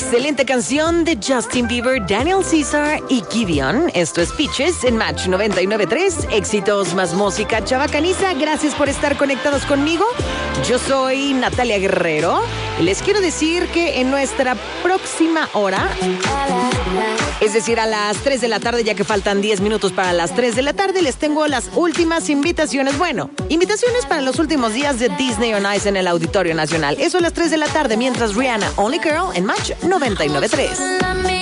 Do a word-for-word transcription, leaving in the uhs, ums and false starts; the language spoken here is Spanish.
Excelente canción de Justin Bieber, Daniel Caesar y Gideon. Esto es Peaches en Match noventa y nueve punto tres. Éxitos más música chabacaniza. Gracias por estar conectados conmigo. Yo soy Natalia Guerrero. Les quiero decir que en nuestra próxima hora, es decir, a las tres de la tarde, ya que faltan diez minutos para las tres de la tarde, les tengo las últimas invitaciones. Bueno, invitaciones para los últimos días de Disney on Ice en el Auditorio Nacional. Eso a las tres de la tarde, mientras Rihanna, Only Girl en Match noventa y nueve punto tres.